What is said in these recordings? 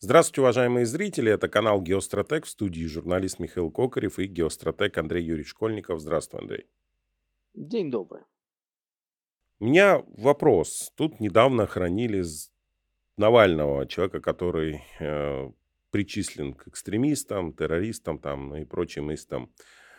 Здравствуйте, уважаемые зрители. Это канал Геостратег, в студии журналист Михаил Кокарев и геостратег Андрей Юрьевич Школьников. Здравствуй, Андрей. День добрый. У меня вопрос. Тут недавно хоронили Навального, человека, который причислен к экстремистам, террористам там, и прочим истам.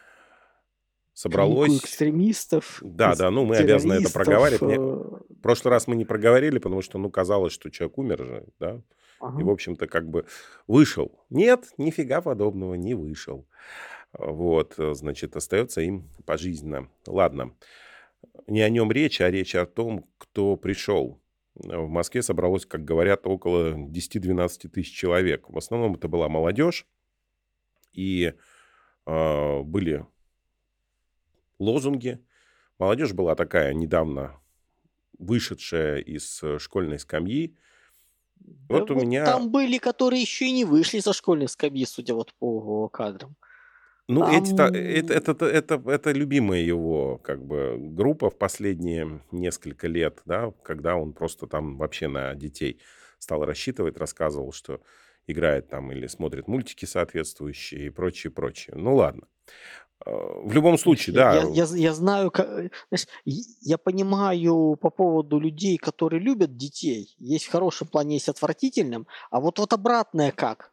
К лику Собралось... экстремистов, Да, да, ну мы обязаны это террористов. проговаривать. В прошлый раз мы не проговорили, потому что, ну, казалось, что человек умер же, да. И, в Ага. общем-то, как бы вышел. Нет, нифига подобного, не вышел. Вот, значит, остается им пожизненно. Ладно, не о нем речь, а речь о том, кто пришел. В Москве собралось, как говорят, около 10-12 тысяч человек. В основном это была молодежь, и были лозунги. Молодежь была такая недавно вышедшая из школьной скамьи. Да Вот у вот меня, там были, которые еще и не вышли со школьной скамьи, судя вот по кадрам. ну, Там, это любимая его, как бы, группа в последние несколько лет, да, когда он просто там вообще на детей стал рассчитывать, рассказывал, что играет там или смотрит мультики соответствующие и прочее, прочее. Ну, ладно. В любом знаешь, случае, да, я знаю, знаешь, я понимаю по поводу людей, которые любят детей. Есть в хорошем плане, есть отвратительном. А вот обратное как?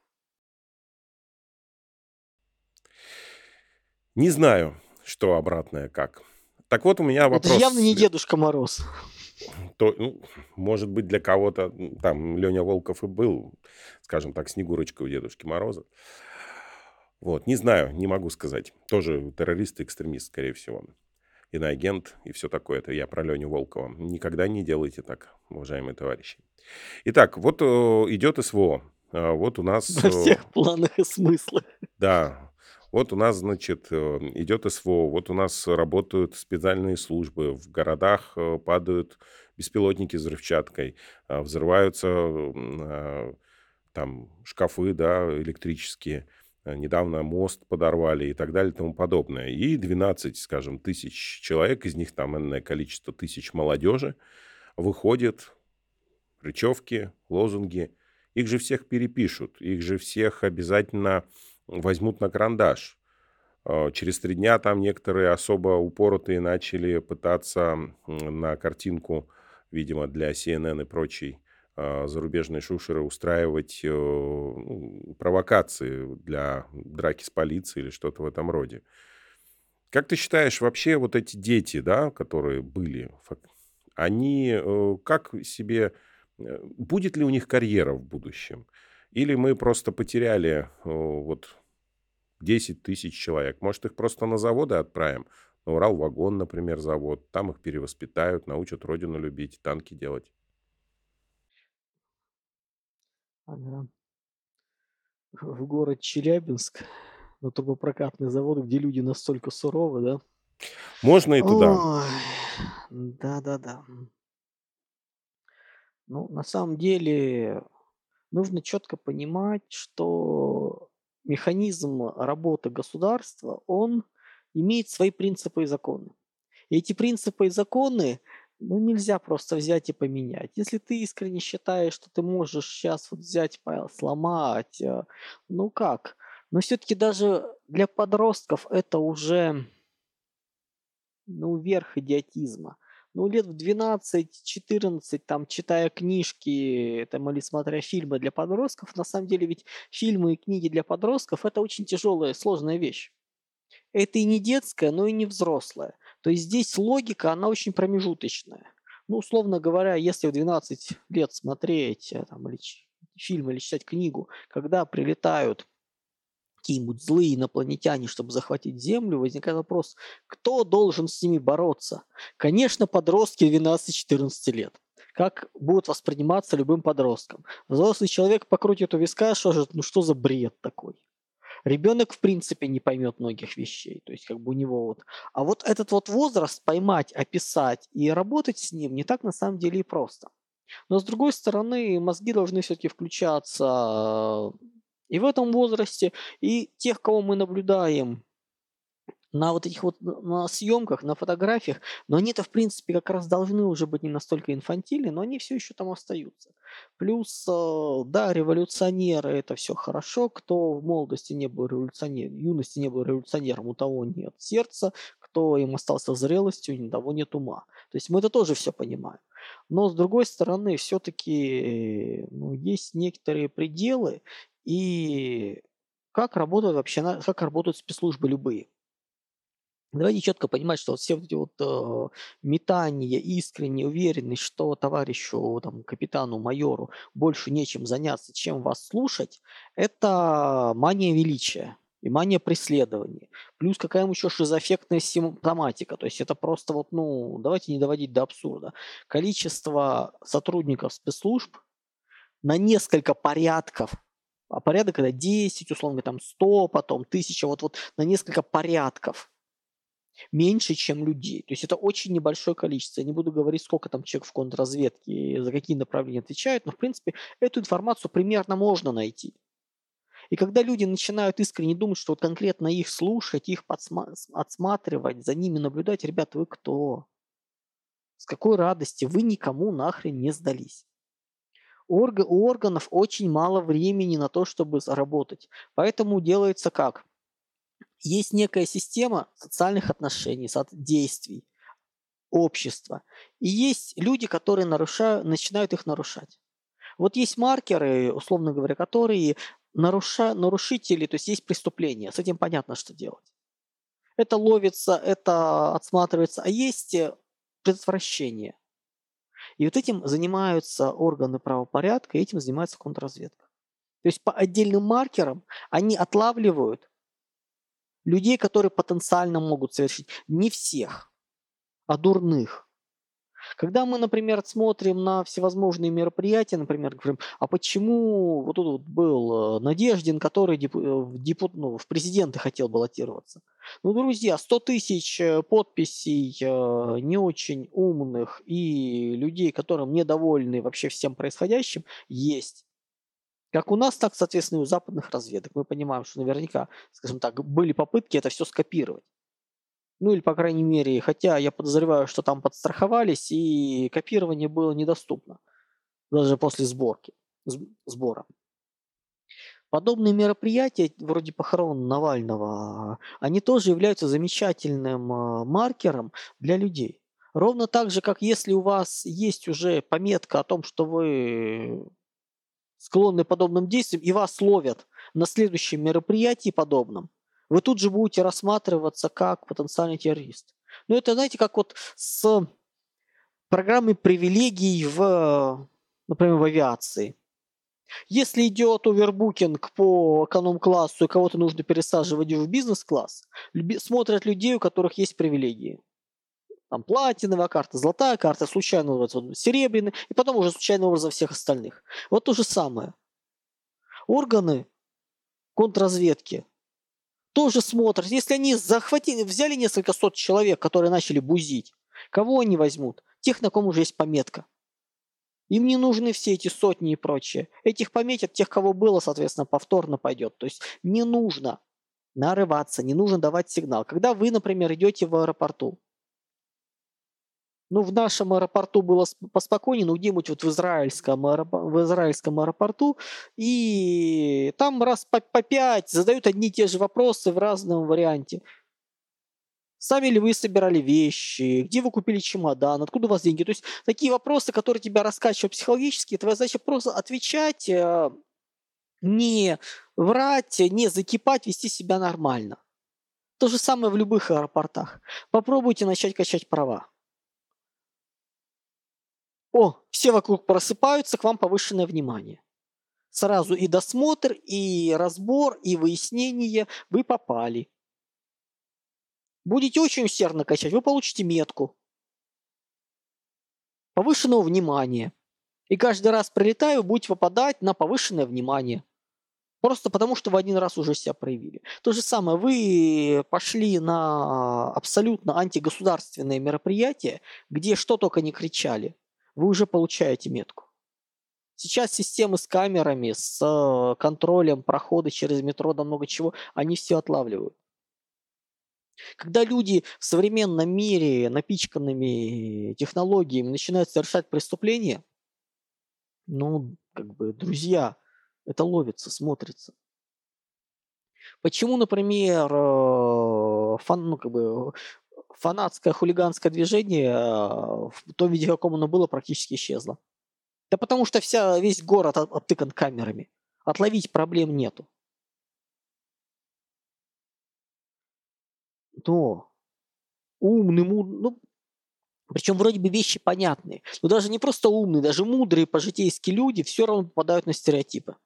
не знаю, что обратное как. Так вот, у меня Это же явно вопрос. не Дедушка Мороз. Ну, может быть, для кого-то там Леня Волков и был, скажем так, Снегурочкой у Дедушки Мороза. Вот, не знаю, не могу сказать. Тоже террорист и экстремист, скорее всего. Иноагент и все такое. Это я про Леню Волкова. Никогда не делайте так, уважаемые товарищи. Итак, вот идет СВО. Вот у нас, Во всех планах и смыслах. да, вот у нас, значит, идет СВО. Вот у нас работают специальные службы. В городах падают беспилотники с взрывчаткой. Взрываются там шкафы, да, электрические. Недавно мост подорвали и так далее и тому подобное. И 12, скажем, тысяч человек, из них там энное количество тысяч молодежи, выходит, речевки, лозунги. Их же всех перепишут, их же всех обязательно возьмут на карандаш. Через 3 дня там некоторые особо упоротые начали пытаться на картинку, видимо, для CNN и прочей зарубежной шушеры устраивать провокации для драки с полицией или что-то в этом роде. Как ты считаешь, вообще вот эти дети, да, которые были, они как себе, будет ли у них карьера в будущем? Или мы просто потеряли вот 10 тысяч человек. Может, их просто на заводы отправим? На Уралвагон, например, завод. Там их перевоспитают, научат родину любить, танки делать. Ага. В город Челябинск на трубопрокатный завод, где люди настолько суровы, да? Можно и туда. Ой, да-да-да. Ну, на самом деле, нужно четко понимать, что механизм работы государства, он имеет свои принципы и законы. И эти принципы и законы, ну, нельзя просто взять и поменять. Если ты искренне считаешь, что ты можешь сейчас вот взять, сломать, ну как? Но все-таки даже для подростков это уже, ну, верх идиотизма. Ну, лет в 12-14, там, читая книжки, там, или смотря фильмы для подростков, на самом деле ведь фильмы и книги для подростков – это очень тяжелая, сложная вещь. Это и не детская, но и не взрослая. То есть здесь логика, она очень промежуточная. Ну, условно говоря, если в 12 лет смотреть там, или фильм или читать книгу, когда прилетают какие-нибудь злые инопланетяне, чтобы захватить Землю, возникает вопрос, кто должен с ними бороться? Конечно, подростки 12-14 лет. Как будут восприниматься любым подростком? Взрослый человек покрутит у виска, что же, ну что за бред такой? Ребенок в принципе не поймет многих вещей, то есть как бы у него вот. А вот этот вот возраст поймать, описать и работать с ним не так на самом деле и просто. Но с другой стороны, мозги должны все-таки включаться и в этом возрасте, и тех, кого мы наблюдаем на вот этих вот на съемках, на фотографиях, но они-то, в принципе, как раз должны уже быть не настолько инфантильны, но они все еще там остаются. Плюс, да, революционеры — это все хорошо. Кто в молодости не был революционером, в юности не был революционером, у того нет сердца, кто им остался зрелостью, у того нет ума. То есть мы это тоже все понимаем. Но, с другой стороны, все таки ну, есть некоторые пределы, и как работают вообще как работают спецслужбы любые. Давайте четко понимать, что вот все вот эти вот, метания, искренняя уверенность, что товарищу, там, капитану, майору больше нечем заняться, чем вас слушать — это мания величия и мания преследования. Плюс какая-нибудь еще шизоаффектная симптоматика. То есть это просто вот, ну, давайте не доводить до абсурда. Количество сотрудников спецслужб на несколько порядков, а порядок — это 10, условно говоря, там 100, потом 1000, вот на несколько порядков меньше, чем людей. То есть это очень небольшое количество. Я не буду говорить, сколько там человек в контрразведке и за какие направления отвечают, но, в принципе, эту информацию примерно можно найти. И когда люди начинают искренне думать, что вот конкретно их слушать, их отсматривать, за ними наблюдать, ребята, вы кто? С какой радости? Вы никому нахрен не сдались. У органов очень мало времени на то, чтобы заработать. Поэтому делается как? Есть некая система социальных отношений, действий, общества. И есть люди, которые начинают их нарушать. Вот есть маркеры, условно говоря, которые нарушители, то есть есть преступления, с этим понятно, что делать. Это ловится, это отсматривается, а есть предотвращение. И вот этим занимаются органы правопорядка, и этим занимается контрразведка. То есть по отдельным маркерам они отлавливают людей, которые потенциально могут совершить. Не всех, а дурных. Когда мы, например, смотрим на всевозможные мероприятия, например, говорим, а почему вот тут вот был Надеждин, который в президенты хотел баллотироваться? Ну, друзья, 100 тысяч подписей не очень умных и людей, которым недовольны вообще всем происходящим, есть. Как у нас, так, соответственно, и у западных разведок. Мы понимаем, что наверняка, скажем так, были попытки это все скопировать. Ну или, по крайней мере, хотя я подозреваю, что там подстраховались, и копирование было недоступно, даже после сбора. Подобные мероприятия, вроде похорон Навального, они тоже являются замечательным маркером для людей. Ровно так же, как если у вас есть уже пометка о том, что вы склонны к подобным действиям, и вас ловят на следующем мероприятии подобном, вы тут же будете рассматриваться как потенциальный террорист. Ну, это, знаете, как вот с программой привилегий например, в авиации. Если идет овербукинг по эконом-классу и кого-то нужно пересаживать в бизнес-класс, смотрят людей, у которых есть привилегии. Там платиновая карта, золотая карта, случайно называется серебряный, и потом уже случайным образом всех остальных. Вот то же самое. Органы контрразведки тоже смотрят. Если они взяли несколько сот человек, которые начали бузить, кого они возьмут? Тех, на ком уже есть пометка. Им не нужны все эти сотни и прочее. Этих пометят, тех, кого было, соответственно, повторно пойдет. То есть не нужно нарываться, не нужно давать сигнал. Когда вы, например, идете в аэропорту, ну, в нашем аэропорту было поспокойнее, но где-нибудь вот в израильском аэропорту, и там раз по 5 задают одни и те же вопросы в разном варианте. Сами ли вы собирали вещи? Где вы купили чемодан? Откуда у вас деньги? То есть такие вопросы, которые тебя раскачивают психологически, твоя задача просто отвечать, не врать, не закипать, вести себя нормально. То же самое в любых аэропортах. Попробуйте начать качать права. Все вокруг просыпаются, к вам повышенное внимание. Сразу и досмотр, и разбор, и выяснение. Вы попали. Будете очень усердно качать, вы получите метку повышенного внимания. И каждый раз прилетая, вы будете попадать на повышенное внимание. Просто потому, что вы один раз уже себя проявили. То же самое, вы пошли на абсолютно антигосударственное мероприятие, где что только не кричали, вы уже получаете метку. Сейчас системы с камерами, с контролем прохода через метро, да много чего, они все отлавливают. Когда люди в современном мире, напичканными технологиями, начинают совершать преступления, ну, как бы, друзья, это ловится, смотрится. Почему, например, ну, как бы, фанатское хулиганское движение в том виде, в каком оно было, практически исчезло? Да потому что весь город обтыкан камерами. Отловить проблем нету. Но ну, причем вроде бы вещи понятные, но даже не просто умные, даже мудрые по-житейски люди все равно попадают на стереотипы.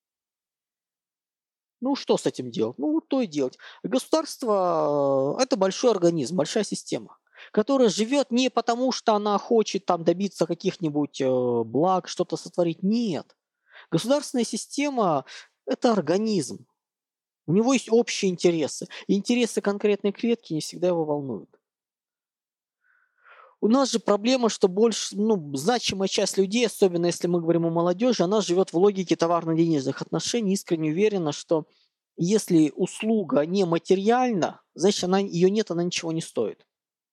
Ну, что с этим делать? Ну, вот то и делать. Государство это большой организм, большая система, которая живет не потому, что она хочет там добиться каких-нибудь благ, что-то сотворить. Нет. Государственная система это организм. У него есть общие интересы. И интересы конкретной клетки не всегда его волнуют. У нас же проблема, что больше, ну, значимая часть людей, особенно если мы говорим о молодежи, она живет в логике товарно-денежных отношений, искренне уверена, что если услуга не материальна, значит, ее нет, она ничего не стоит.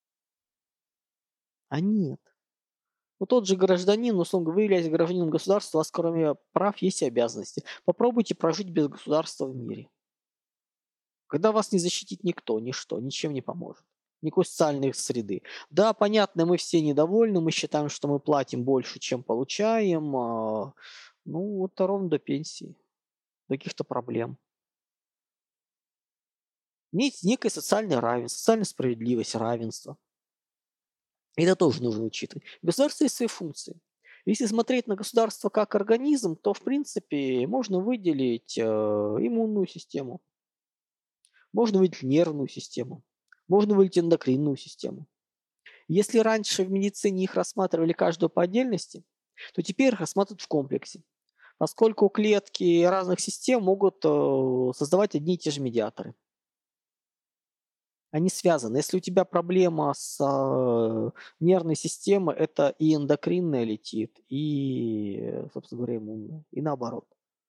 А нет. Ну, тот же гражданин, условно говоря, вы являетесь гражданином государства, у вас кроме прав есть и обязанности. Попробуйте прожить без государства в мире. Когда вас не защитит никто, ничто, ничем не поможет. Никакой социальной среды. Да, понятно, мы все недовольны, мы считаем, что мы платим больше, чем получаем. Ну, вот ровно до пенсии, до каких-то проблем. Есть некое социальное равенство, социальная справедливость, равенство. Это тоже нужно учитывать. У государства есть свои функции. Если смотреть на государство как организм, то, в принципе, можно выделить иммунную систему, можно выделить нервную систему, можно выделить эндокринную систему. Если раньше в медицине их рассматривали каждую по отдельности, то теперь их рассматривают в комплексе, поскольку клетки разных систем могут создавать одни и те же медиаторы. Они связаны. Если у тебя проблема с нервной системой, это и эндокринная летит, и, собственно говоря, иммунная, и наоборот.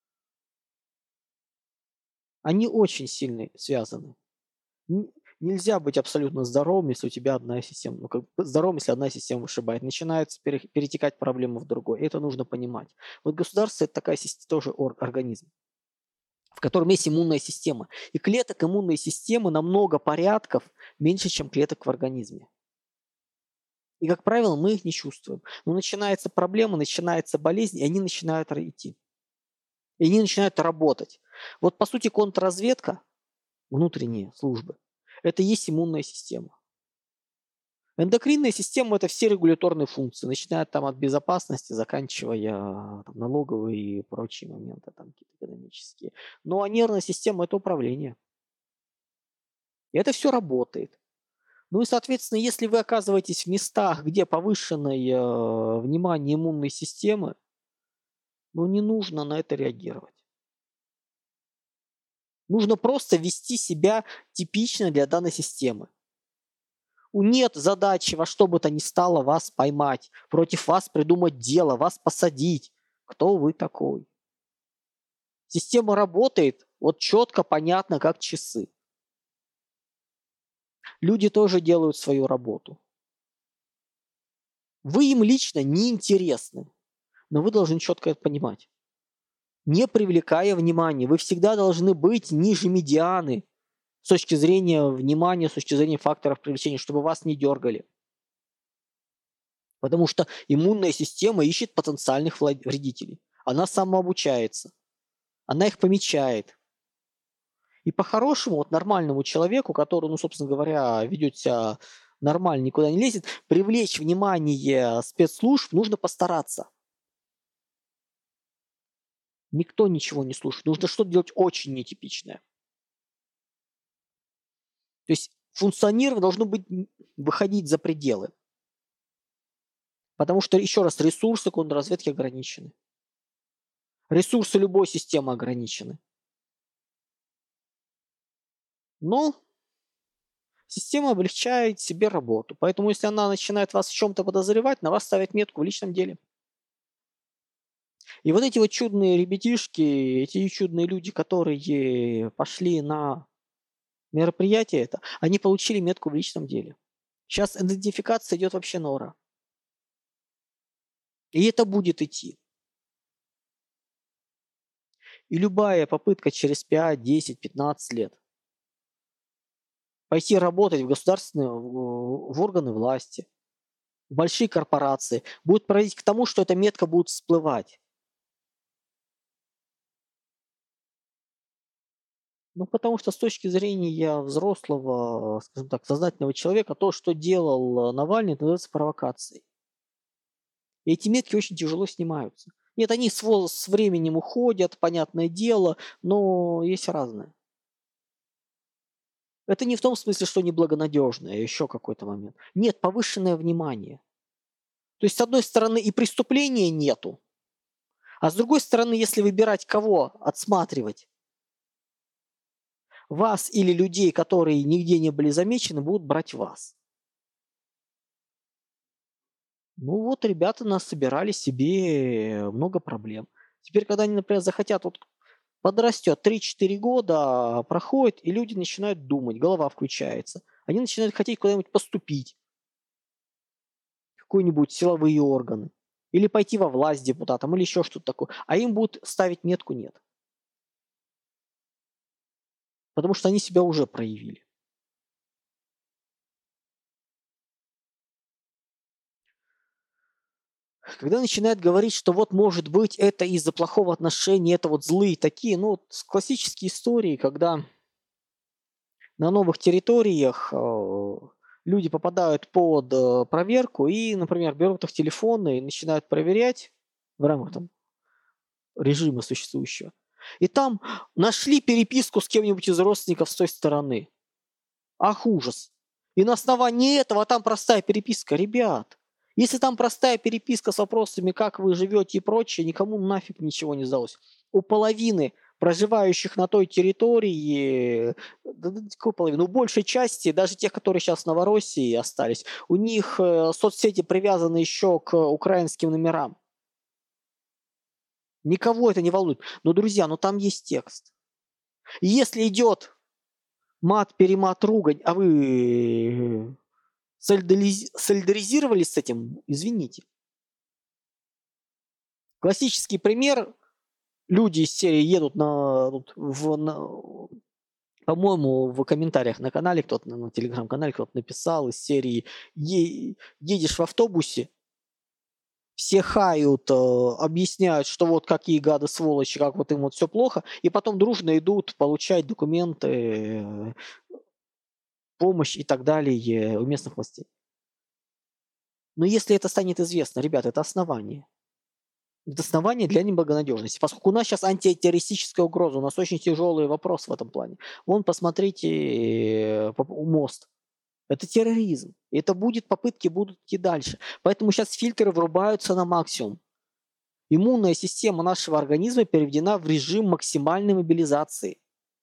Они очень сильно связаны. Нельзя быть абсолютно здоровым, если у тебя одна система, ну, как бы здоровым, если одна система вышибает. Начинаются перетекать проблемы в другой. Это нужно понимать. Вот государство – это такая тоже организм, в котором есть иммунная система. И клеток иммунной системы на много порядков меньше, чем клеток в организме. И, как правило, мы их не чувствуем. Но начинается проблема, начинается болезнь, и они начинают идти. И они начинают работать. Вот, по сути, контрразведка, внутренние службы, это и есть иммунная система. Эндокринная система – это все регуляторные функции, начиная там от безопасности, заканчивая там, налоговые и прочие моменты, там какие-то экономические. Ну а нервная система – это управление. И это все работает. Ну и, соответственно, если вы оказываетесь в местах, где повышенное внимание иммунной системы, ну не нужно на это реагировать. Нужно просто вести себя типично для данной системы. Нет задачи во что бы то ни стало вас поймать, против вас придумать дело, вас посадить. Кто вы такой? Система работает вот четко, понятно, как часы. Люди тоже делают свою работу. Вы им лично не интересны, но вы должны четко это понимать. Не привлекая внимания, вы всегда должны быть ниже медианы с точки зрения внимания, с точки зрения факторов привлечения, чтобы вас не дергали. Потому что иммунная система ищет потенциальных вредителей. Она самообучается. Она их помечает. И по-хорошему, вот нормальному человеку, который, ну, собственно говоря, ведет себя нормально, никуда не лезет, привлечь внимание спецслужб нужно постараться. Никто ничего не слушает. Нужно что-то делать очень нетипичное. То есть функционирование должно быть выходить за пределы. Потому что, еще раз, ресурсы контрразведки ограничены. Ресурсы любой системы ограничены. Но система облегчает себе работу. Поэтому, если она начинает вас в чем-то подозревать, на вас ставят метку в личном деле. И вот эти вот чудные ребятишки, эти чудные люди, которые пошли на Мероприятие это. Они получили метку в личном деле. Сейчас идентификация идет вообще на ура. И это будет идти. И любая попытка через 5, 10, 15 лет пойти работать в государственные, в органы власти, в большие корпорации, будет приводить к тому, что эта метка будет всплывать. Ну, потому что с точки зрения взрослого, скажем так, сознательного человека, то, что делал Навальный, это называется провокацией. И эти метки очень тяжело снимаются. Нет, они с временем уходят, понятное дело, но есть разное. Это не в том смысле, что неблагонадежное, а еще какой-то момент. Нет, повышенное внимание. То есть, с одной стороны, и преступления нету, а с другой стороны, если выбирать кого отсматривать, вас или людей, которые нигде не были замечены, будут брать вас. Ну вот ребята насобирали себе много проблем. Теперь, когда они, например, захотят, вот подрастет 3-4 года, проходит, и люди начинают думать, голова включается. Они начинают хотеть куда-нибудь поступить, в какие-нибудь силовые органы, или пойти во власть депутатом, или еще что-то такое. А им будут ставить метку «нет». Потому что они себя уже проявили. Когда начинают говорить, что вот, может быть, это из-за плохого отношения, это вот злые такие, ну, вот классические истории, когда на новых территориях люди попадают под проверку и, например, берут их телефоны и начинают проверять в рамках там режима существующего. И там нашли переписку с кем-нибудь из родственников с той стороны. Ах, ужас. И на основании этого там простая переписка. Ребят, если там простая переписка с вопросами, как вы живете и прочее, никому нафиг ничего не сдалось. У половины проживающих на той территории, какой половины, у большей части, даже тех, которые сейчас в Новороссии остались, у них соцсети привязаны еще к украинским номерам. Никого это не волнует. Но, друзья, там есть текст. И если идет мат, перемат, ругань, а вы солидаризировались с этим, извините. Классический пример. Люди из серии едут по-моему, в комментариях на канале, кто-то на телеграм-канале кто-то написал из серии едешь в автобусе, все хают, объясняют, что вот какие гады сволочи, как вот им вот все плохо, и потом дружно идут получать документы, помощь и так далее у местных властей. Но если это станет известно, ребята, это основание. Это основание для неблагонадежности. Поскольку у нас сейчас антитеррористическая угроза, у нас очень тяжелый вопрос в этом плане. Вон, посмотрите, мост. Это терроризм. И это попытки будут идти дальше. Поэтому сейчас фильтры врубаются на максимум. Иммунная система нашего организма переведена в режим максимальной мобилизации.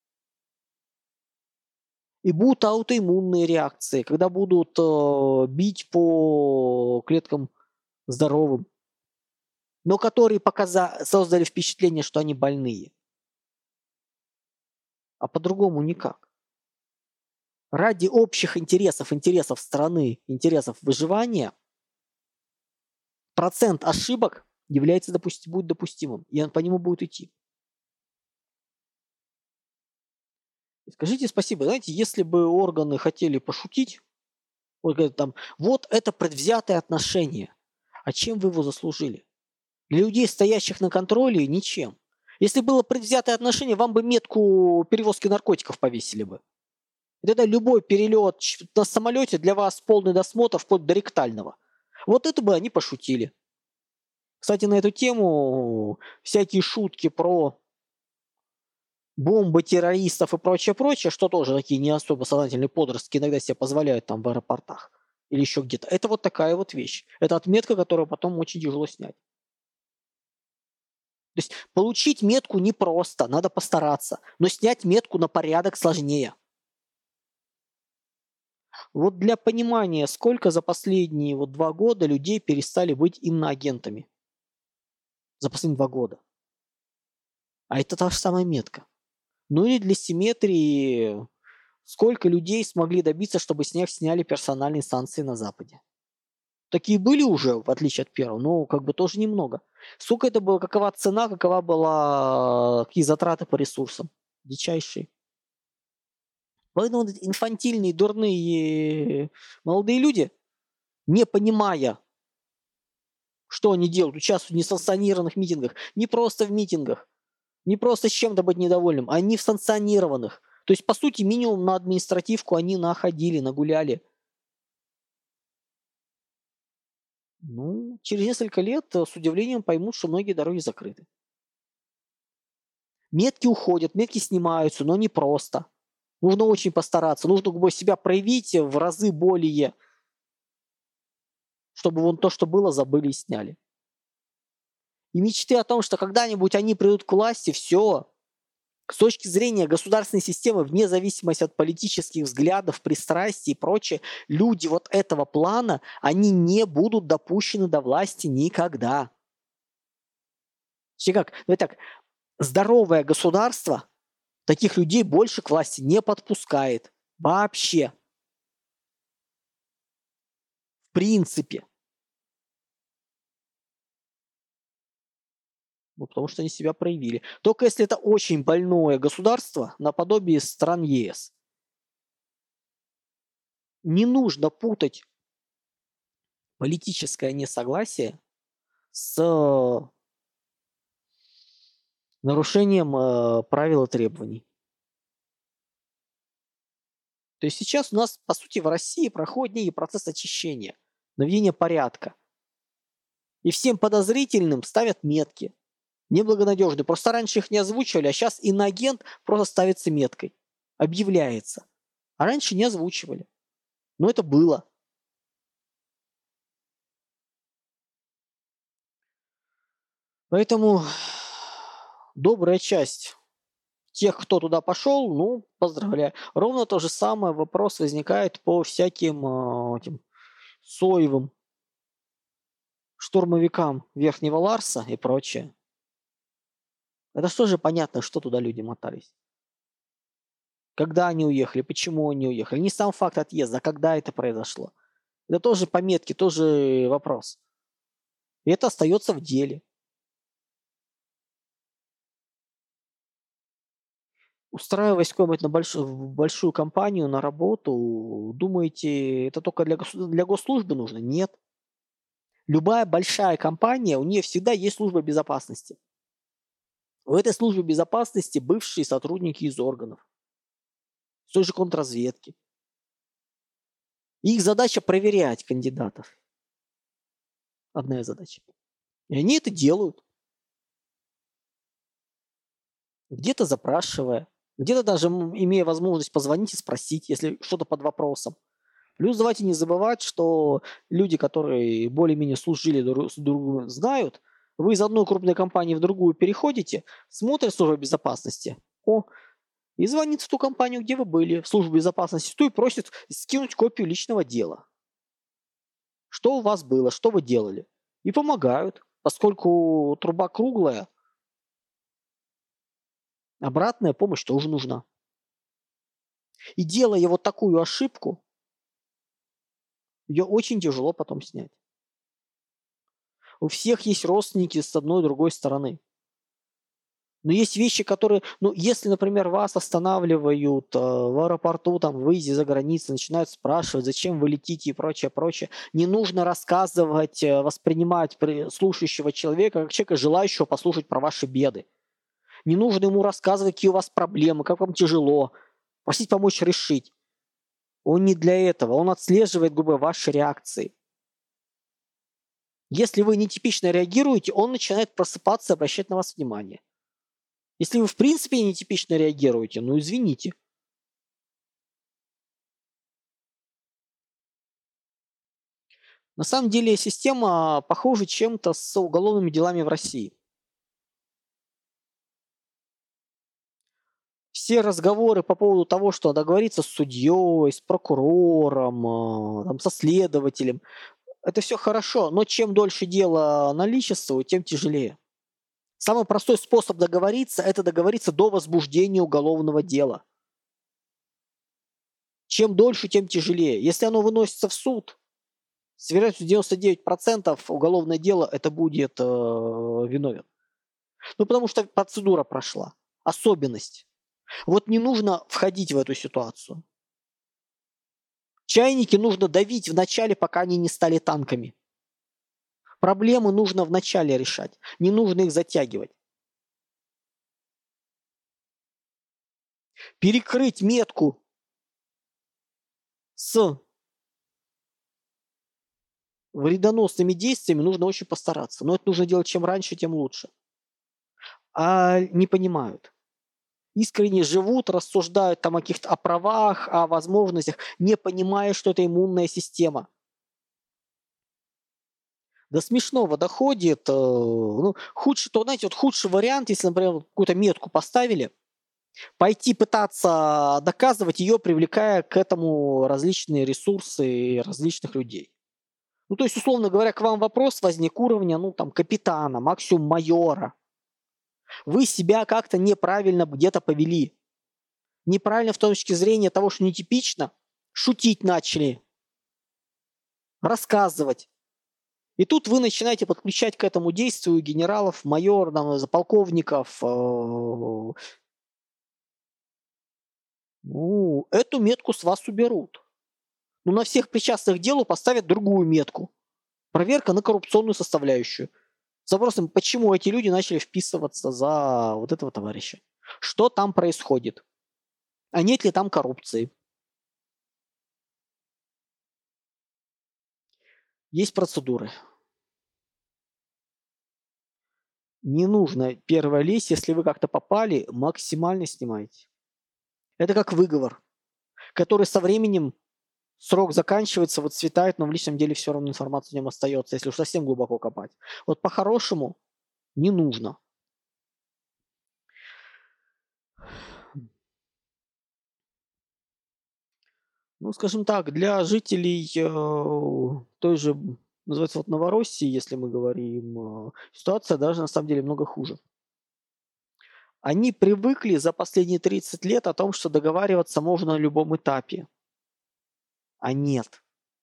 И будут аутоиммунные реакции, когда будут бить по клеткам здоровым, но которые создали впечатление, что они больные. А по-другому никак. Ради общих интересов страны, интересов выживания, процент ошибок будет допустимым, и он по нему будет идти. И скажите спасибо, знаете, если бы органы хотели пошутить, вот говорят там, вот это предвзятое отношение, а чем вы его заслужили? Для людей, стоящих на контроле, ничем. Если было предвзятое отношение, вам бы метку перевозки наркотиков повесили бы. И тогда любой перелет на самолете для вас полный досмотр вплоть до ректального. Вот это бы они пошутили. Кстати, на эту тему всякие шутки про бомбы террористов и прочее, что тоже такие не особо сознательные подростки иногда себе позволяют там в аэропортах или еще где-то. Это вот такая вот вещь. Это отметка, которую потом очень тяжело снять. То есть получить метку непросто, надо постараться, но снять метку на порядок сложнее. Вот для понимания, сколько за последние 2 года людей перестали быть иноагентами. За последние 2 года. А это та же самая метка. Ну или для симметрии Сколько людей смогли добиться, чтобы с них сняли персональные санкции на Западе? Такие были уже, в отличие от первого, но как бы тоже немного. Сколько это было, какова цена, какова была, какие затраты по ресурсам? Дичайшие. Поэтому вот эти инфантильные, дурные молодые люди, не понимая, что они делают, участвуют в несанкционированных митингах, не просто в митингах, не просто с чем-то быть недовольным, а не в санкционированных. То есть, по сути, минимум на административку они находили, нагуляли. Ну, через несколько лет с удивлением поймут, что многие дороги закрыты. Метки уходят, метки снимаются, но не просто. Нужно очень постараться, нужно как бы себя проявить в разы более, чтобы вон то, что было, забыли и сняли. И мечты о том, что когда-нибудь они придут к власти, все. С точки зрения государственной системы, вне зависимости от политических взглядов, пристрастий и прочее, люди вот этого плана, они не будут допущены до власти никогда. Как? Давай так, здоровое государство таких людей больше к власти не подпускает. Вообще. В принципе. Ну, потому что они себя проявили. Только если это очень больное государство, наподобие стран ЕС. Не нужно путать политическое несогласие с нарушением правил и требований. То есть сейчас у нас, по сути, в России проходит некий процесс очищения, наведения порядка. И всем подозрительным ставят метки. Неблагонадежные. Просто раньше их не озвучивали, а сейчас иноагент просто ставится меткой. Объявляется. А раньше не озвучивали. Но это было. Поэтому добрая часть тех, кто туда пошел, ну, поздравляю. Ровно то же самое вопрос возникает по всяким этим соевым штурмовикам Верхнего Ларса и прочее. Это что же понятно, что туда люди мотались. Когда они уехали, почему они уехали. Не сам факт отъезда, а когда это произошло. Это тоже пометки, тоже вопрос. И это остается в деле. Устраиваясь в большую компанию на работу, думаете, это только для госслужбы нужно? Нет. Любая большая компания, у нее всегда есть служба безопасности. В этой службе безопасности бывшие сотрудники из органов, с той же контрразведки. И их задача проверять кандидатов. Одна из задач. И они это делают. Где-то запрашивая, где-то даже имея возможность позвонить и спросить, если что-то под вопросом. Плюс давайте не забывать, что люди, которые более-менее служили друг другу, знают, вы из одной крупной компании в другую переходите, смотрят службу безопасности, и звонит в ту компанию, где вы были, в службу безопасности, ту и просит скинуть копию личного дела. Что у вас было, что вы делали. И помогают, поскольку труба круглая, обратная помощь тоже нужна. И делая вот такую ошибку, ее очень тяжело потом снять. У всех есть родственники с одной и другой стороны. Но есть вещи, которые, если, например, вас останавливают в аэропорту, там, выйдя за границу, начинают спрашивать, зачем вы летите и прочее, прочее, не нужно рассказывать, воспринимать слушающего человека как человека, желающего послушать про ваши беды. Не нужно ему рассказывать, какие у вас проблемы, как вам тяжело, просить помочь решить. Он не для этого, он отслеживает, ваши реакции. Если вы нетипично реагируете, он начинает просыпаться и обращать на вас внимание. Если вы в принципе нетипично реагируете, извините. На самом деле система похожа чем-то с уголовными делами в России. Все разговоры по поводу того, что договориться с судьей, с прокурором, со следователем, это все хорошо, но чем дольше дело наличествует, тем тяжелее. Самый простой способ договориться – это договориться до возбуждения уголовного дела. Чем дольше, тем тяжелее. Если оно выносится в суд, с вероятностью 99% уголовное дело это будет виновен. Ну, потому что процедура прошла. Особенность. Вот не нужно входить в эту ситуацию. Чайники нужно давить в начале, пока они не стали танками. Проблемы нужно в начале решать. Не нужно их затягивать. Перекрыть метку с вредоносными действиями нужно очень постараться. Но это нужно делать чем раньше, тем лучше. А не понимают. Искренне живут, рассуждают там о каких-то о правах, о возможностях, не понимая, что это иммунная система. До смешного доходит. Ну, худший, то, знаете, вот худший вариант, если, например, какую-то метку поставили, пойти пытаться доказывать ее, привлекая к этому различные ресурсы различных людей. Ну, то есть, условно говоря, к вам вопрос возник уровня, ну, там, капитана, максимум майора. Вы себя как-то неправильно где-то повели. Неправильно в точке зрения того, что нетипично, шутить начали, рассказывать. И тут вы начинаете подключать к этому действию генералов, майоров, полковников. Ну, эту метку с вас уберут. Ну, на всех причастных к делу поставят другую метку. Проверка на коррупционную составляющую. С вопросом, почему эти люди начали вписываться за вот этого товарища. Что там происходит? А нет ли там коррупции? Есть процедуры. Не нужно первое лезть, если вы как-то попали, максимально снимайте. Это как выговор, который со временем срок заканчивается, выцветает, но в личном деле все равно информация в нем остается, если уж совсем глубоко копать. Вот по-хорошему не нужно. Ну, скажем так, для жителей той же, называется, вот Новороссии, если мы говорим, ситуация даже на самом деле много хуже. Они привыкли за последние 30 лет о том, что договариваться можно на любом этапе. А нет.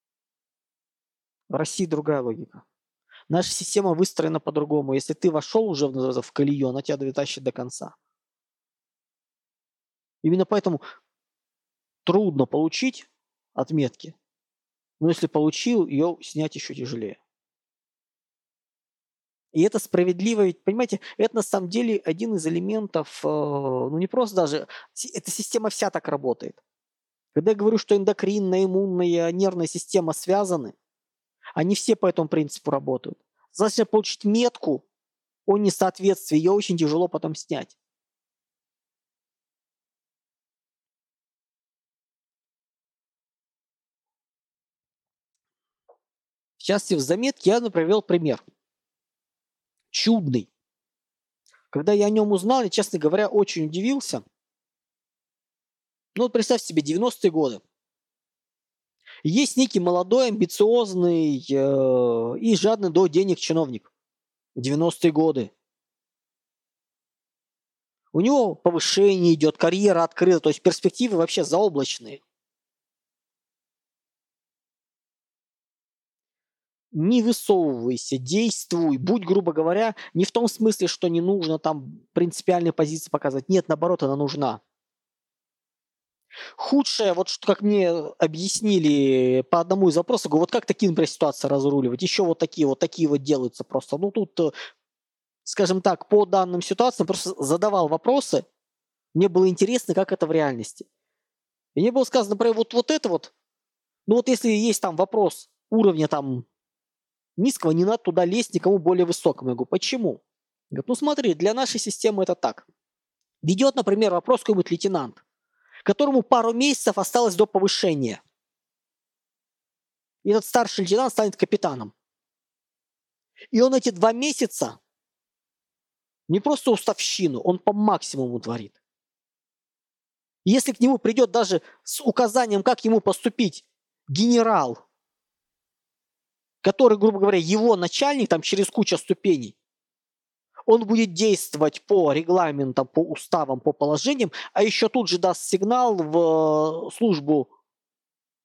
В России другая логика. Наша система выстроена по-другому. Если ты вошел уже в колею, она тебя дотащит до конца. Именно поэтому трудно получить отметки. Но если получил, ее снять еще тяжелее. И это справедливо, ведь, понимаете, это на самом деле один из элементов, ну не просто даже, эта система вся так работает. Когда я говорю, что эндокринная, иммунная, нервная система связаны, они все по этому принципу работают. Значит, получить метку о несоответствии, ее очень тяжело потом снять. В частности, в заметке я привел пример. Чудный. Когда я о нем узнал, я, честно говоря, очень удивился. Ну, вот представьте себе, 90-е годы. Есть некий молодой, амбициозный и жадный до денег чиновник в 90-е годы. У него повышение идет, карьера открыта, то есть перспективы вообще заоблачные. Не высовывайся, действуй, будь, грубо говоря, не в том смысле, что не нужно там принципиальные позиции показывать. Нет, наоборот, она нужна. Худшее, вот что, как мне объяснили по одному из вопросов, говорю, вот как такие, например, ситуации разруливать? Еще вот такие вот делаются просто. Ну, тут, скажем так, по данным ситуациям просто задавал вопросы. Мне было интересно, как это в реальности. И мне было сказано, например, вот это вот, ну вот если есть там вопрос уровня там низкого, не надо туда лезть никому более высокому. Я говорю, почему? Говорит, ну смотри, для нашей системы это так. Ведет, например, вопрос какой-нибудь лейтенант, которому пару месяцев осталось до повышения. И этот старший лейтенант станет капитаном. И он эти 2 месяца не просто уставщину, он по максимуму творит. И если к нему придет даже с указанием, как ему поступить, генерал, который, грубо говоря, его начальник, там через кучу ступеней, он будет действовать по регламентам, по уставам, по положениям, а еще тут же даст сигнал в службу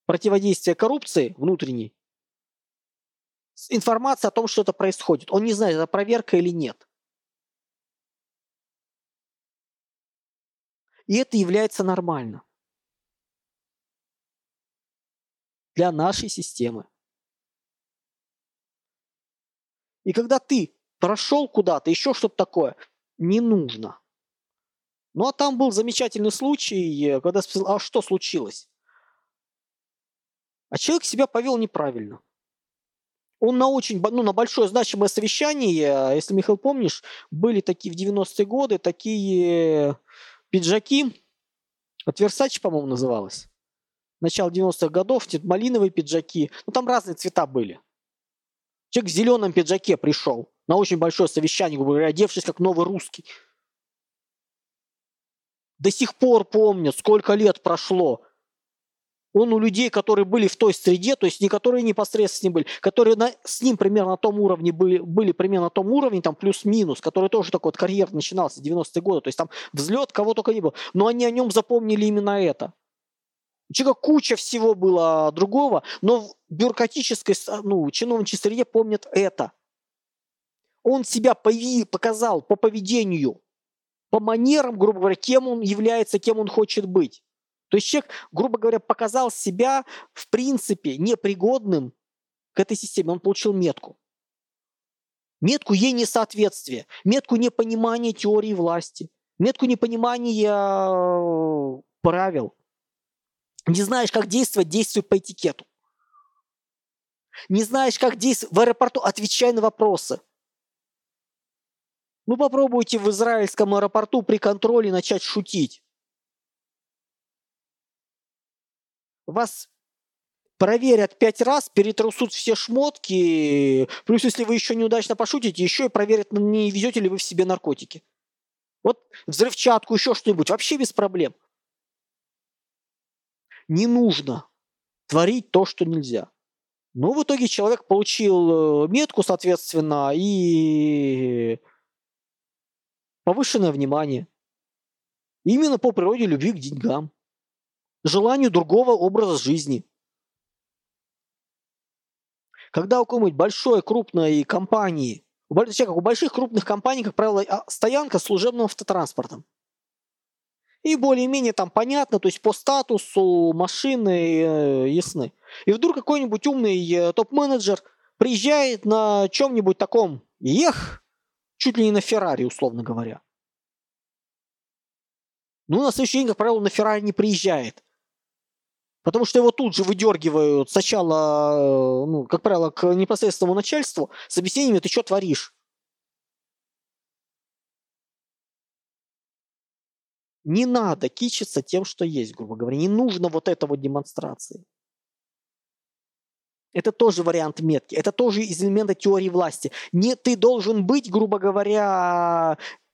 противодействия коррупции внутренней, информация о том, что это происходит. Он не знает, это проверка или нет. И это является нормально для нашей системы. И когда ты прошел куда-то, еще что-то такое, не нужно. Ну, а там был замечательный случай, когда спросил, а что случилось? А человек себя повел неправильно. Он на большое значимое совещание, если, Михаил, помнишь, были такие в 90-е годы такие пиджаки, от Versace, по-моему, называлось. Начало 90-х годов, малиновые пиджаки. Ну, там разные цвета были. Человек в зеленом пиджаке пришел на очень большое совещание, грубо говоря, одевшись как новый русский. До сих пор помнят, сколько лет прошло. Он у людей, которые были в той среде, то есть не которые непосредственно с ним были, которые с ним примерно на том уровне были примерно на том уровне, там плюс-минус, который тоже такой вот карьер начинался в 90-е годы, то есть там взлет, кого только не было, но они о нем запомнили именно это. У человека куча всего было другого, но в бюрократической, чиновничьей среде помнят это. Он себя показал по поведению, по манерам, грубо говоря, кем он является, кем он хочет быть. То есть человек, грубо говоря, показал себя, в принципе, непригодным к этой системе. Он получил метку. Метку ей несоответствия, метку непонимания теории власти, метку непонимания правил. Не знаешь, как действовать, действуй по этикету. Не знаешь, как действовать в аэропорту, отвечай на вопросы. Ну, попробуйте в израильском аэропорту при контроле начать шутить. Вас проверят 5 раз, перетрясут все шмотки, плюс если вы еще неудачно пошутите, еще и проверят, не везете ли вы в себе наркотики. Вот взрывчатку, еще что-нибудь, вообще без проблем. Не нужно творить то, что нельзя. Но в итоге человек получил метку, соответственно, и повышенное внимание. Именно по природе любви к деньгам. Желанию другого образа жизни. Когда у какой-нибудь большой, крупной компании, у больших, крупных компаний, как правило, стоянка с служебным автотранспортом. И более-менее там понятно, то есть по статусу машины ясны. И вдруг какой-нибудь умный топ-менеджер приезжает на чем-нибудь таком, чуть ли не на Феррари, условно говоря. Ну, на следующий день, как правило, на Феррари не приезжает. Потому что его тут же выдергивают сначала, как правило, к непосредственному начальству с объяснениями, ты что творишь? Не надо кичиться тем, что есть, грубо говоря. Не нужно вот это вот демонстрации. Это тоже вариант метки. Это тоже из элемента теории власти. Ты должен быть, грубо говоря,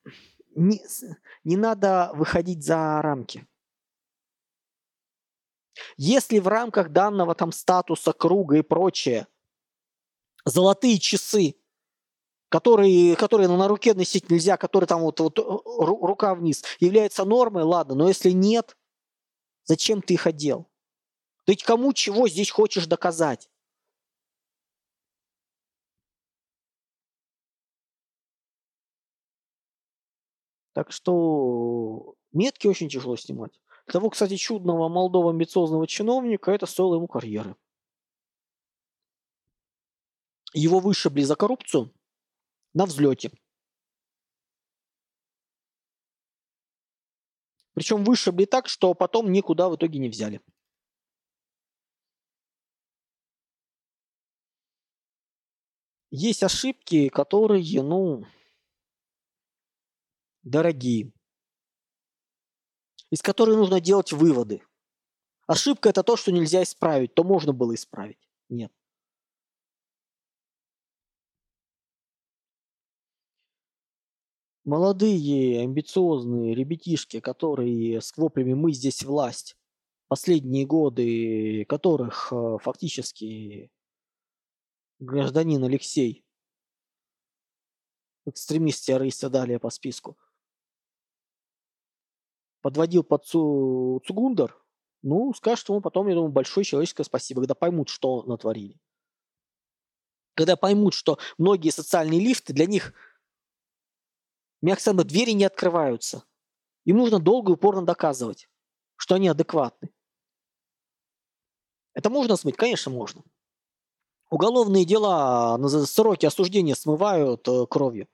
не надо выходить за рамки. Если в рамках данного там статуса, круга и прочее, золотые часы, которые на руке носить нельзя, которые там вот рука вниз, являются нормой, ладно, но если нет, зачем ты их одел? Ты кому чего здесь хочешь доказать? Так что метки очень тяжело снимать. Того, кстати, чудного молодого амбициозного чиновника, это стоило ему карьеры. Его вышибли за коррупцию на взлете. Причем вышибли так, что потом никуда в итоге не взяли. Есть ошибки, которые, дорогие, из которых нужно делать выводы. Ошибка – это то, что нельзя исправить, то можно было исправить. Нет. Молодые, амбициозные ребятишки, которые с воплями «мы здесь власть», последние годы которых фактически гражданин Алексей, экстремист, террорист и далее по списку, подводил под Цугундер, Ну, скажут ему потом, я думаю, большое человеческое спасибо, когда поймут, что натворили. Когда поймут, что многие социальные лифты, для них, мягко сказано, двери не открываются. Им нужно долго и упорно доказывать, что они адекватны. Это можно смыть? Конечно, можно. Уголовные дела за сроки осуждения смывают кровью.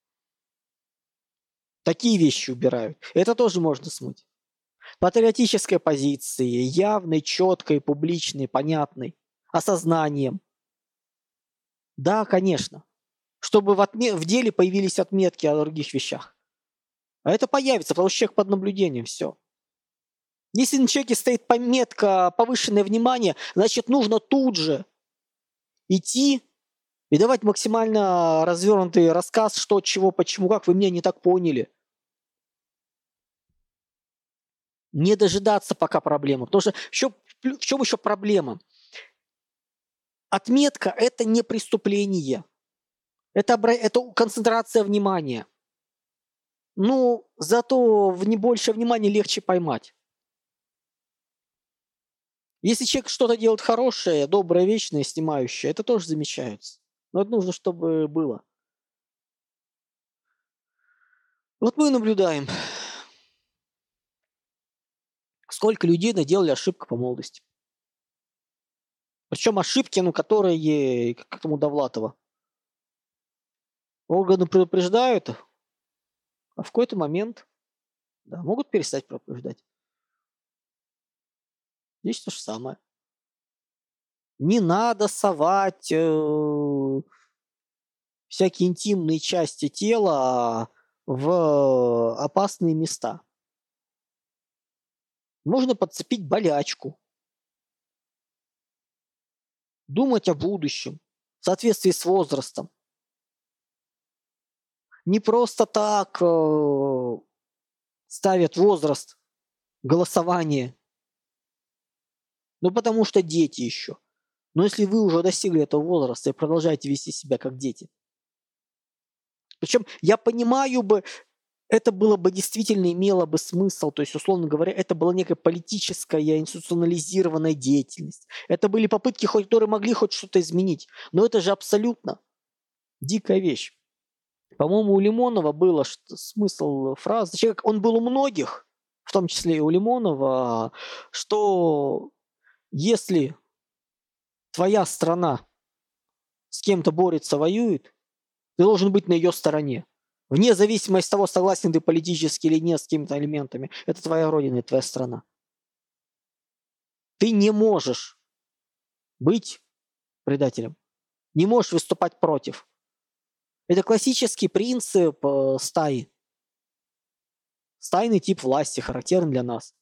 Такие вещи убирают. Это тоже можно смыть. Патриотической позиции, явной, четкой, публичной, понятной, осознанием. Да, конечно. Чтобы в деле появились отметки о других вещах. А это появится, потому что человек под наблюдением, все. Если на человеке стоит пометка «повышенное внимание», значит, нужно тут же идти и давать максимально развернутый рассказ, что, чего, почему, как вы меня не так поняли. Не дожидаться пока проблемы. Потому что в чем еще проблема? Отметка – это не преступление. Это концентрация внимания. Ну, зато в не больше внимания легче поймать. Если человек что-то делает хорошее, доброе, вечное, снимающее, это тоже замечается. Но это нужно, чтобы было. Вот мы наблюдаем, сколько людей наделали ошибок по молодости. Причем ошибки, которые, как тому Довлатова, органы предупреждают, а в какой-то момент, да, могут перестать предупреждать. Здесь то же самое. Не надо совать всякие интимные части тела в опасные места. Можно подцепить болячку. Думать о будущем в соответствии с возрастом. Не просто так ставят возраст голосования. Ну, потому что дети еще. Но если вы уже достигли этого возраста и продолжаете вести себя как дети. Причем я понимаю бы, это было бы действительно имело бы смысл, то есть, условно говоря, это была некая политическая институционализированная деятельность. Это были попытки, которые могли хоть что-то изменить. Но это же абсолютно дикая вещь. По-моему, у Лимонова было смысл фразы, он был у многих, в том числе и у Лимонова, что если твоя страна с кем-то борется, воюет, ты должен быть на ее стороне. Вне зависимости от того, согласен ты политически или нет с какими-то элементами. Это твоя родина и твоя страна. Ты не можешь быть предателем. Не можешь выступать против. Это классический принцип стаи. Стайный тип власти, характерен для нас.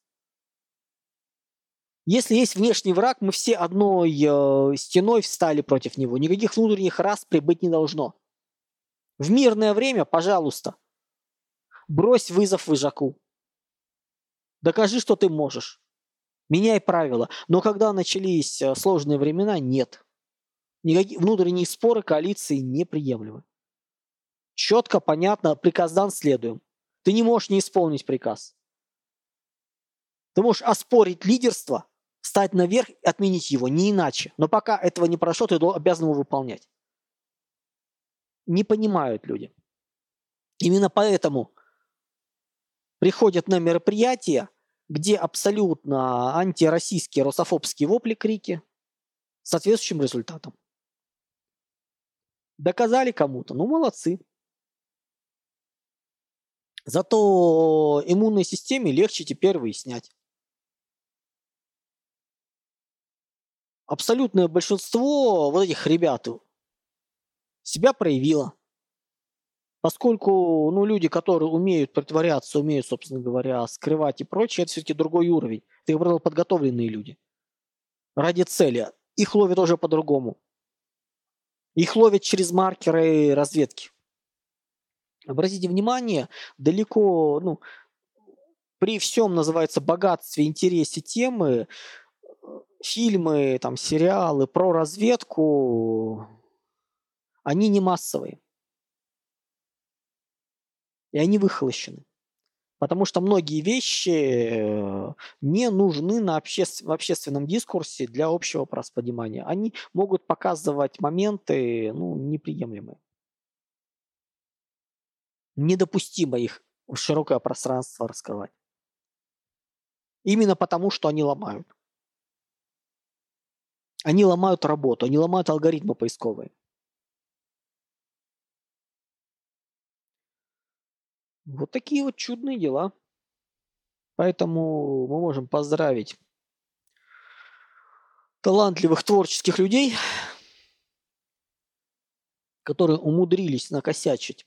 Если есть внешний враг, мы все одной стеной встали против него. Никаких внутренних распри быть не должно. В мирное время, пожалуйста, брось вызов вожаку. Докажи, что ты можешь. Меняй правила. Но когда начались сложные времена, нет. Никакие внутренние споры коалиции неприемлемы. Четко, понятно, приказ дан, следуем. Ты не можешь не исполнить приказ. Ты можешь оспорить лидерство, встать наверх и отменить его, не иначе. Но пока этого не прошло, ты обязан его выполнять. Не понимают люди. Именно поэтому приходят на мероприятия, где абсолютно антироссийские, русофобские вопли, крики с соответствующим результатом. Доказали кому-то, ну молодцы. Зато иммунной системе легче теперь выяснять. Абсолютное большинство вот этих ребят себя проявило. Поскольку люди, которые умеют притворяться, умеют, собственно говоря, скрывать и прочее, это все-таки другой уровень. Это, как правило, подготовленные люди. Ради цели. Их ловят уже по-другому. Их ловят через маркеры разведки. Обратите внимание, далеко, при всем, называется, богатстве, интересе темы, фильмы, сериалы про разведку, они не массовые. И они выхолощены. Потому что многие вещи не нужны в общественном дискурсе для общего понимания. Они могут показывать моменты, неприемлемые. Недопустимо их в широкое пространство раскрывать. Именно потому, что они ломают. Они ломают работу, они ломают алгоритмы поисковые. Вот такие вот чудные дела. Поэтому мы можем поздравить талантливых творческих людей, которые умудрились накосячить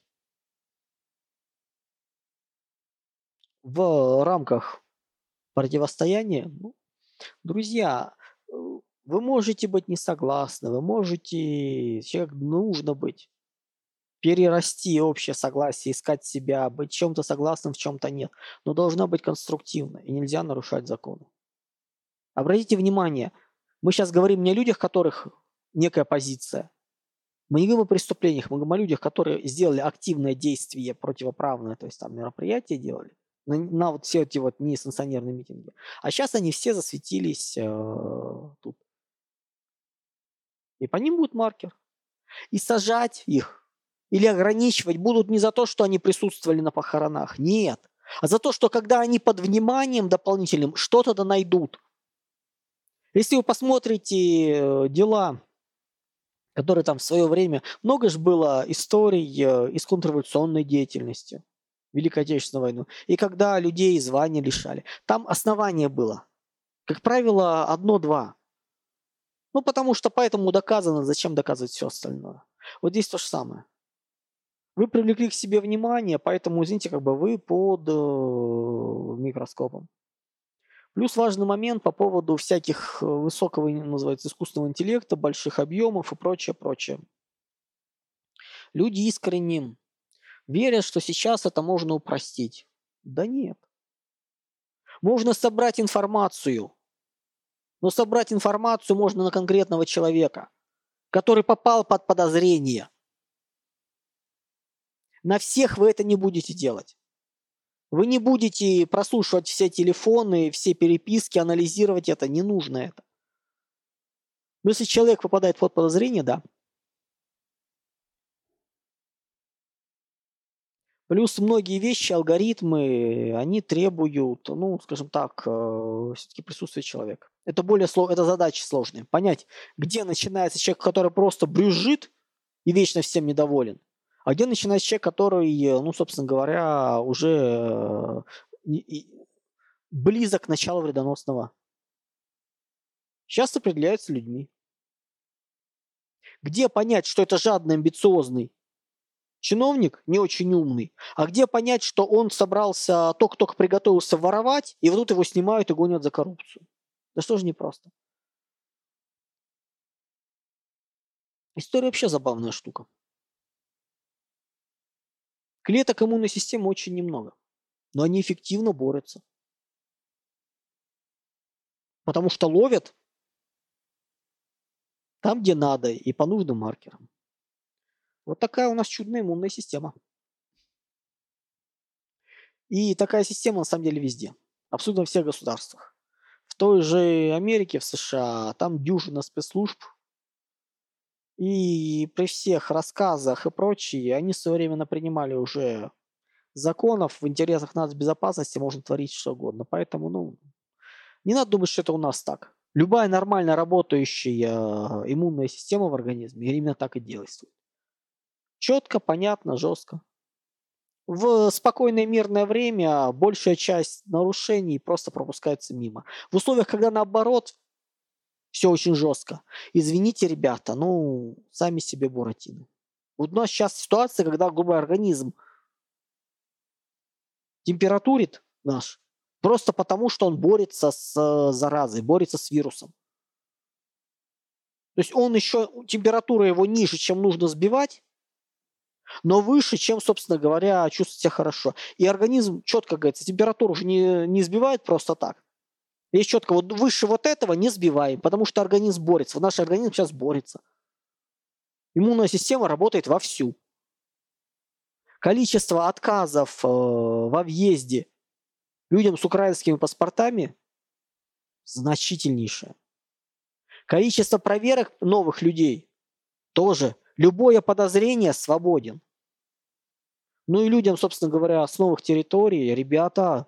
в рамках противостояния. Друзья, вы можете быть не согласны, человек нужно быть, перерасти общее согласие, искать себя, быть в чем-то согласным, в чем-то нет. Но должно быть конструктивно, и нельзя нарушать законы. Обратите внимание, мы сейчас говорим не о людях, которых некая позиция. Мы не говорим о преступлениях, мы говорим о людях, которые сделали активное действие противоправное, то есть там мероприятия делали, на вот все эти вот несанкционированные митинги. А сейчас они все засветились тут. И по ним будет маркер. И сажать их или ограничивать будут не за то, что они присутствовали на похоронах, нет, а за то, что когда они под вниманием дополнительным, что-то найдут. Если вы посмотрите дела, которые там в свое время, много же было историй из контрреволюционной деятельности, Великой Отечественной войны, и когда людей звания лишали. Там основание было, как правило, 1-2. Потому что поэтому доказано, зачем доказывать все остальное. Вот здесь то же самое. Вы привлекли к себе внимание, поэтому, извините, вы под микроскопом. Плюс важный момент по поводу всяких высокого, называется, искусственного интеллекта, больших объемов и прочее. Люди искренне верят, что сейчас это можно упростить. Да нет. Можно собрать информацию, но собрать информацию можно на конкретного человека, который попал под подозрение. На всех вы это не будете делать. Вы не будете прослушивать все телефоны, все переписки, анализировать это. Не нужно это. Но если человек попадает под подозрение, да. Плюс многие вещи, алгоритмы, они требуют, скажем так, все-таки присутствия человека. Это это задача сложная. Понять, где начинается человек, который просто брюзжит и вечно всем недоволен, а где начинается человек, который, собственно говоря, уже близок к началу вредоносного. Сейчас определяется людьми. Где понять, что это жадный, амбициозный чиновник, не очень умный, а где понять, что он собрался, только приготовился воровать, и вот тут его снимают и гонят за коррупцию. Да что же непросто. История вообще забавная штука. Клеток иммунной системы очень немного, но они эффективно борются. Потому что ловят там, где надо, и по нужным маркерам. Вот такая у нас чудная иммунная система. И такая система на самом деле везде. Абсолютно во всех государствах. В той же Америке, в США, там дюжина спецслужб. И при всех рассказах и прочее, они в свое время принимали уже законов в интересах нацбезопасности, можно творить что угодно. Поэтому, не надо думать, что это у нас так. Любая нормально работающая иммунная система в организме именно так и действует. Четко, понятно, жестко. В спокойное мирное время большая часть нарушений просто пропускается мимо. В условиях, когда наоборот, все очень жестко. Извините, ребята, сами себе буратино. Вот у нас сейчас ситуация, когда, грубо говоря, организм температурит наш, просто потому, что он борется с заразой, борется с вирусом. То есть температура его ниже, чем нужно сбивать, но выше, чем, собственно говоря, чувствует себя хорошо. И организм четко говорится, температуру уже не сбивает просто так. Есть четко, выше этого не сбиваем, потому что организм борется. Наш организм сейчас борется. Иммунная система работает вовсю. Количество отказов во въезде Людям с украинскими паспортами значительнейшее. Количество проверок новых людей тоже. Любое подозрение свободен. Ну и людям, собственно говоря, с новых территорий, ребята,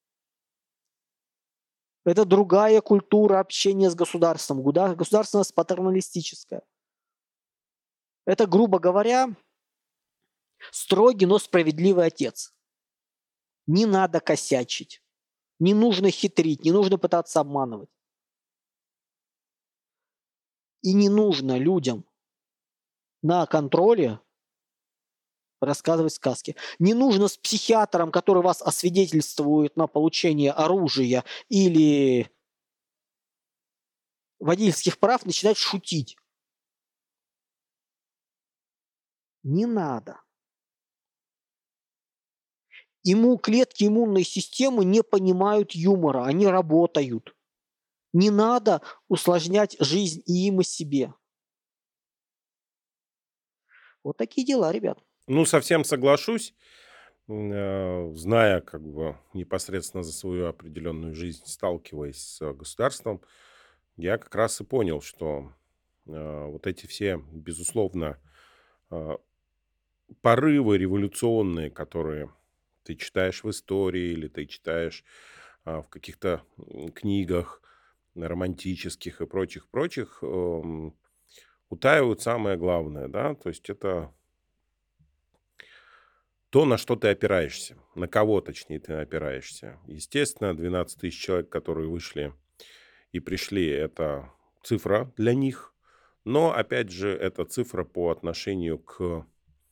это другая культура общения с государством. Государство у нас патерналистическое. Это, грубо говоря, строгий, но справедливый отец. Не надо косячить, не нужно хитрить, не нужно пытаться обманывать. И не нужно людям на контроле рассказывать сказки. Не нужно с психиатром, который вас освидетельствует на получение оружия или водительских прав, начинать шутить. Не надо. Клетки иммунной системы не понимают юмора, они работают. Не надо усложнять жизнь и им, и себе. Вот такие дела, ребят. Ну, совсем соглашусь, зная как бы непосредственно за свою определенную жизнь, сталкиваясь с государством, я как раз и понял, что вот эти все, безусловно, а, порывы революционные, которые ты читаешь в истории или ты читаешь в каких-то книгах романтических и прочих, утаивают самое главное, да, то есть это то, на что ты опираешься, на кого, точнее, ты опираешься. Естественно, 12 тысяч человек, которые вышли и пришли, это цифра для них, но, опять же, это цифра по отношению к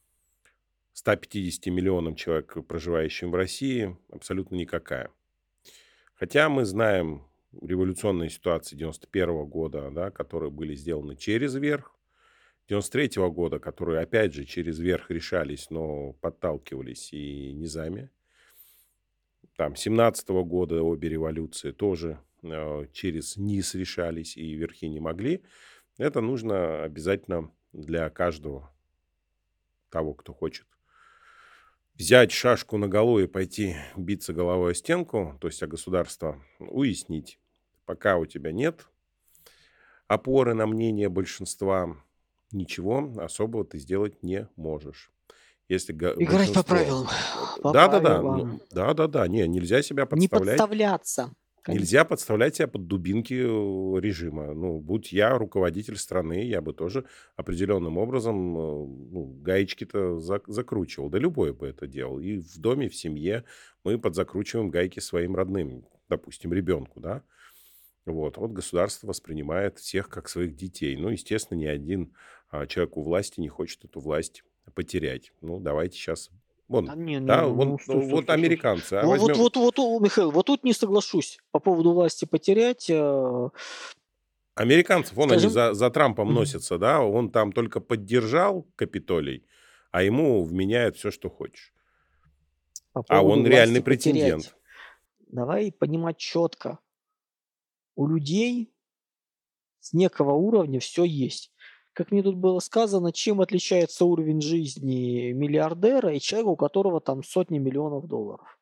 150 миллионам человек, проживающим в России, абсолютно никакая. Хотя мы знаем революционные ситуации 91 года, да, которые были сделаны через верх, 93 года, которые, опять же, через верх решались, но подталкивались и низами. Там 17 года обе революции тоже через низ решались и верхи не могли. Это нужно обязательно для каждого того, кто хочет взять шашку наголо и пойти биться головой о стенку, то есть о государство, уяснить, пока у тебя нет опоры на мнение большинства, ничего особого ты сделать не можешь. Если Играть по большинство... правилам. По Да-да-да, правилам. да-да-да, не, нельзя себя Не подставлять. подставляться. Нельзя подставлять себя под дубинки режима. Ну, будь я руководитель страны, я бы тоже определенным образом гаечки-то закручивал. Да любой бы это делал. И в доме, в семье мы подзакручиваем гайки своим родным, допустим, ребенку, да. Вот государство воспринимает всех как своих детей. Ну, естественно, ни один человек у власти не хочет эту власть потерять. Ну, давайте сейчас... Да Вон, не, да, ну стой, стой, вот стой, стой, стой. американцы, Вот, вот, возьмем... вот, вот, Михаил, вот тут не соглашусь по поводу власти потерять. Американцев, вон они Скажем, за Трампом мгм, носятся, да, он там только поддержал Капитолий, а ему вменяют все, что хочешь. по А поводу он власти реальный потерять. претендент. Давай понимать четко. У людей с некого уровня все есть. Как мне тут было сказано, чем отличается уровень жизни миллиардера и человека, у которого там сотни миллионов долларов?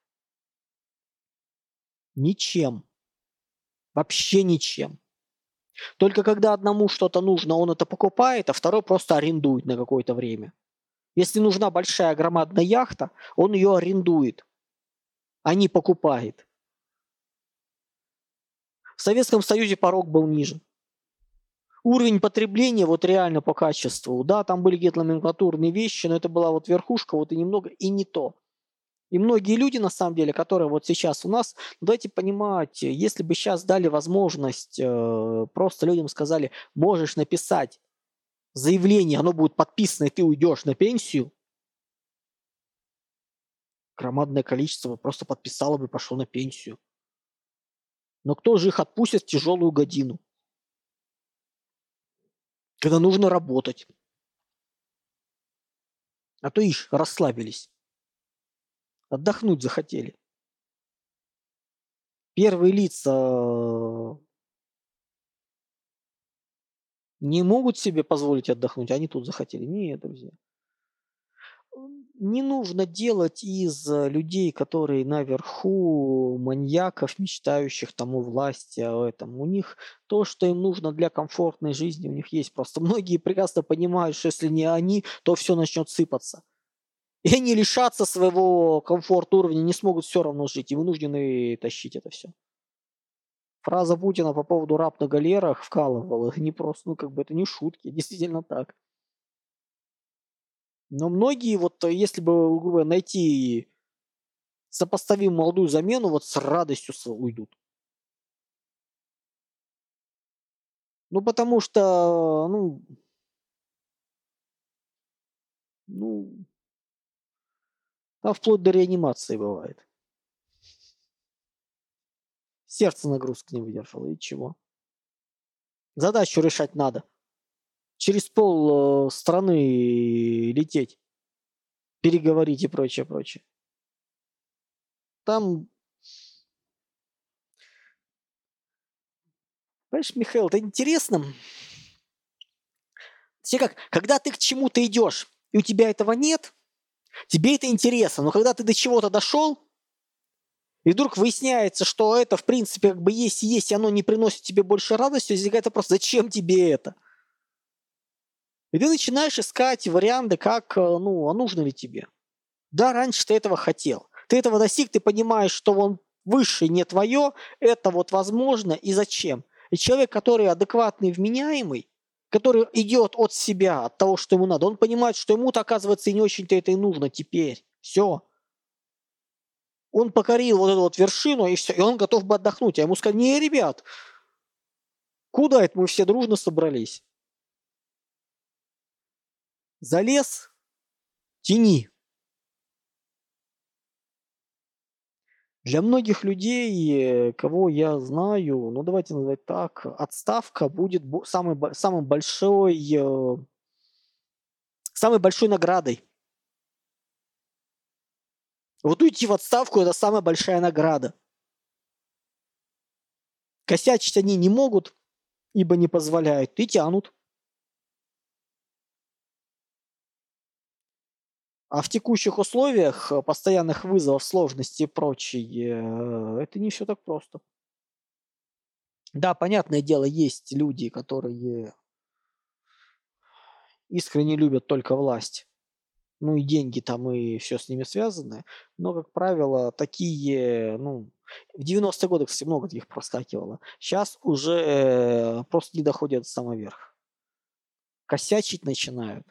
Ничем. Вообще ничем. Только когда одному что-то нужно, он это покупает, а второй просто арендует на какое-то время. Если нужна большая громадная яхта, он ее арендует, а не покупает. В Советском Союзе порог был ниже. Уровень потребления вот реально по качеству. Да, там были какие-то номенклатурные вещи, но это была вот верхушка, вот и немного, и не то. И многие люди, на самом деле, которые вот сейчас у нас, давайте понимать, если бы сейчас дали возможность, просто людям сказали, можешь написать заявление, оно будет подписано, и ты уйдешь на пенсию, громадное количество бы просто подписало бы и пошло на пенсию. Но кто же их отпустит в тяжелую годину, когда нужно работать? А то ишь, расслабились, отдохнуть захотели. Первые лица не могут себе позволить отдохнуть, они тут захотели. Нет, друзья. Не нужно делать из людей, которые наверху, маньяков, мечтающих там о власти, о этом. У них то, что им нужно для комфортной жизни, у них есть. Просто многие прекрасно понимают, что если не они, то все начнет сыпаться. И они лишатся своего комфорт уровня, не смогут все равно жить, и вынуждены тащить это все. Фраза Путина по поводу раб на галерах вкалывал, это не просто, ну как бы это не шутки, действительно так. Но многие вот, если бы, грубо говоря, найти сопоставим молодую замену, вот с радостью уйдут. Ну, потому что, ну, там вплоть до реанимации бывает. Сердце нагрузки не выдержало, и чего? Задачу решать надо. Через пол страны лететь, переговорить и прочее, прочее. Там, понимаешь, Михаил, это интересно. Все как, когда ты к чему-то идешь, и у тебя этого нет, тебе это интересно. Но когда ты до чего-то дошел, и вдруг выясняется, что это, в принципе, как бы есть и есть, и оно не приносит тебе больше радости, возникает вопрос, зачем тебе это? И ты начинаешь искать варианты, как, а нужно ли тебе. Да, раньше ты этого хотел. Ты этого достиг, ты понимаешь, что он выше не твое, это вот возможно и зачем. И человек, который адекватный, вменяемый, который идет от себя, от того, что ему надо, он понимает, что ему-то, оказывается, и не очень-то это и нужно теперь. Все. Он покорил вот эту вот вершину, и все, и он готов бы отдохнуть. А ему сказали, не, ребят, куда это мы все дружно собрались? Залез, тяни. Для многих людей, кого я знаю, ну давайте назвать так, отставка будет самой большой наградой. Вот уйти в отставку – это самая большая награда. Косячить они не могут, ибо не позволяют, и тянут. А в текущих условиях постоянных вызовов, сложностей и прочее, это не все так просто. Да, понятное дело, есть люди, которые искренне любят только власть. Ну и деньги там, и все с ними связано. Но, как правило, такие, в 90-е годы, кстати, много таких проскакивало. Сейчас уже просто не доходят до самого верха. Косячить начинают.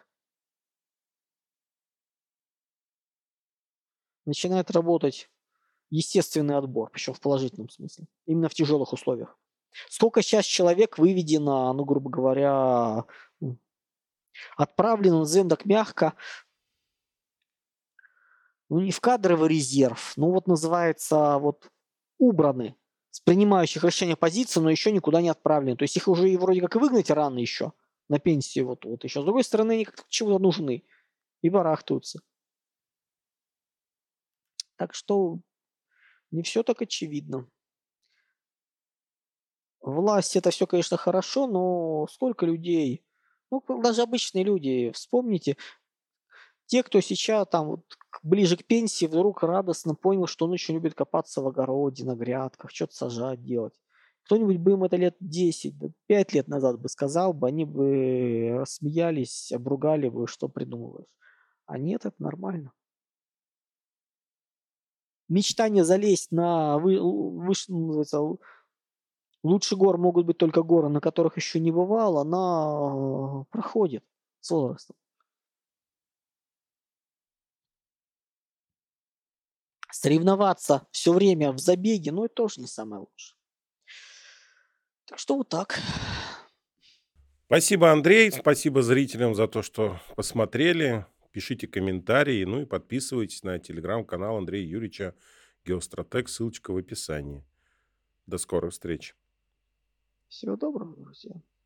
Начинает работать естественный отбор, причем в положительном смысле. Именно в тяжелых условиях. Сколько сейчас человек выведено, грубо говоря, отправлено, назовем так мягко, не в кадровый резерв, вот называется, убраны с принимающих решения позиций, но еще никуда не отправлены. То есть их уже и вроде как и выгнать рано еще на пенсию вот еще. С другой стороны, они как-то чего-то нужны и барахтаются. Так что не все так очевидно. Власть это все, конечно, хорошо, но сколько людей, даже обычные люди, вспомните, те, кто сейчас там ближе к пенсии, вдруг радостно понял, что он очень любит копаться в огороде, на грядках, что-то сажать, делать. Кто-нибудь бы им это лет 10, 5 лет назад бы сказал бы, они бы рассмеялись, обругали бы, что придумываешь. А нет, это нормально. Мечтание залезть на выше, называется, лучше гор могут быть только горы, на которых еще не бывал, она проходит с возрастом. Соревноваться все время в забеге, это тоже не самое лучшее. Так что вот так. Спасибо, Андрей. Спасибо зрителям за то, что посмотрели. Пишите комментарии, и подписывайтесь на телеграм-канал Андрея Юрьевича Геостратег. Ссылочка в описании. До скорых встреч. Всего доброго, друзья.